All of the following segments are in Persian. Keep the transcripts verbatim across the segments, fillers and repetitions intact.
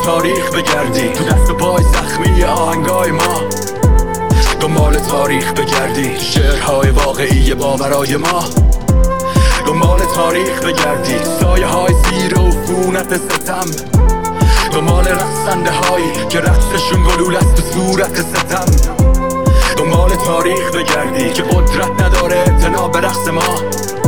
تاریخ بگردی، تو دست و پای زخمی آهنگای ما دنبال تاریخ بگردی، شعرهای واقعی باورای ما دنبال تاریخ بگردی، سایه های زیر و فونت ستم دنبال رقصنده هایی که رقصشون گلول است تو صورت ستم، دنبال تاریخ بگردی که قدرت نداره اعتنا به رقص ما،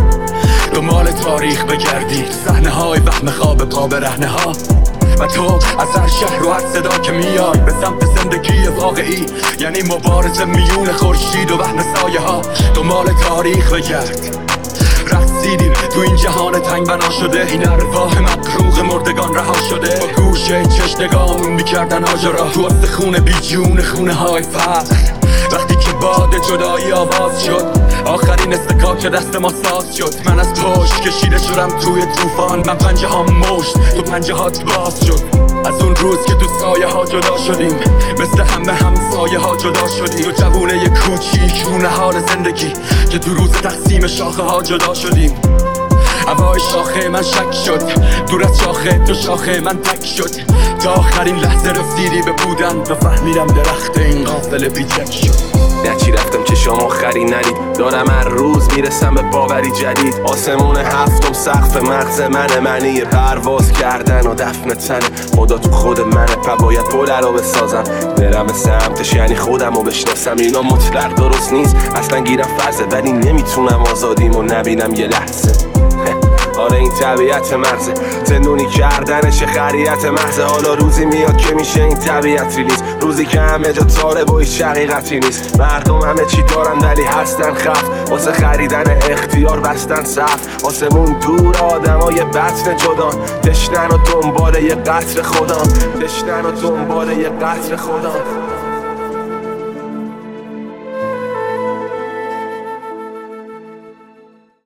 دنبال تاریخ بگردی صحنه های وهم خواب پا برهنه ها و تو از هر شهر و هر صدا که میای به سمت زندگی واقعی، یعنی مبارزه میون خورشید و وهم سایه ها، دنبال تاریخ بگرد. رقصیدیم تو این جهان تنگ بنا شده، این ارواح مقروق مردگان رها شده، با گوشه چشنگامون میکردن آجرا تو وسط خونه بی جون خونه های فقر. وقتی که باد جدایی آواز شد، آخرین استکاک دست ما ساز شد، من از پشت کشیده شدم توی طوفان، من پنجه ها مشت تو پنجه هات باز شد. از اون روز که تو سایه ها جدا شدیم، مثل همه همسایه ها جدا شدیم، تو جوونه کوچیک اون حال زندگی که تو روز تقسیم شاخه ها جدا شدیم. هوای شاخه من شک شد، دور از شاخه تو شاخه من تک شد، تا آخرین لحظه رسیدی به بودن و فهمیدم درخت این قافله بیچک شد. نچی رفتم که شما آخری ندید، دارم هر روز میرسم به باوری جدید. آسمون هفتم سقف مغز منه، معنی پرواز کردن و دفن تنه، خدا تو خود منه و باید پل رو بسازم، برم به سمتش یعنی خودم رو بشناسم. اینا مطلق درست نیست، اصلا گیرم فرضه، ولی نمیتونم آزادیمو نبینم یه لحظه. آره این طبیعت مغزه، زندونی کردنش خریت مغزه. حالا روزی میاد که میشه این طبیعت ریلیز، روزی که همه جا تاره و هیچ حقیقتی نیست. مردم همه چی دارن ولی هستن خف، واسه خریدن اختیار بستن صف. آسمون دور آدمای بطن جدان، تشنن و دنبال یه قطر خودم، تشنن و دنبال یه قطر خودم.